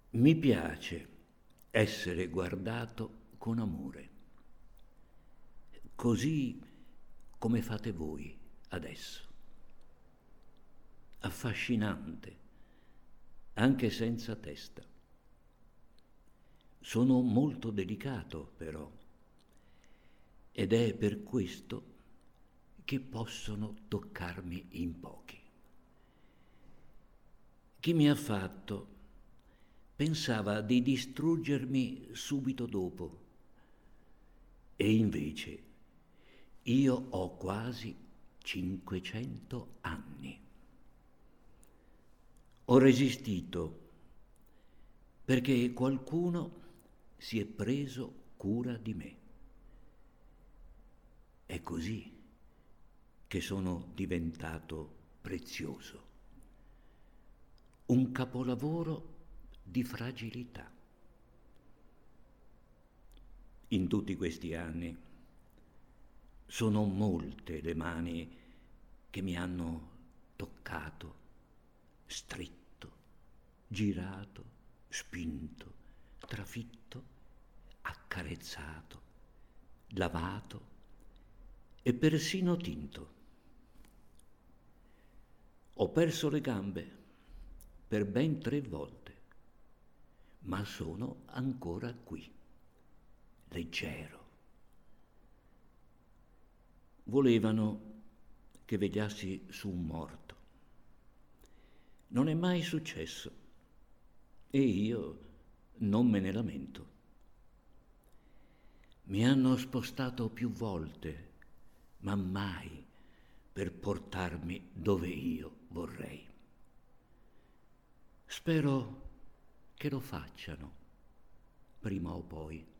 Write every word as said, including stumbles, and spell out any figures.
Mi piace essere guardato con amore, così come fate voi adesso. Affascinante, anche senza testa. Sono molto delicato, però, ed è per questo che possono toccarmi in pochi. Chi mi ha fatto pensava di distruggermi subito dopo, e invece io ho quasi cinquecento anni. Ho resistito perché qualcuno si è preso cura di me. È così che sono diventato prezioso. Un capolavoro di fragilità. In tutti questi anni sono molte le mani che mi hanno toccato, stretto, girato, spinto, trafitto, accarezzato, lavato e persino tinto. Ho perso le gambe per ben tre volte, ma sono ancora qui, leggero. Volevano che vegliassi su un morto. Non è mai successo e io non me ne lamento. Mi hanno spostato più volte, ma mai per portarmi dove io vorrei. Spero che lo facciano prima o poi.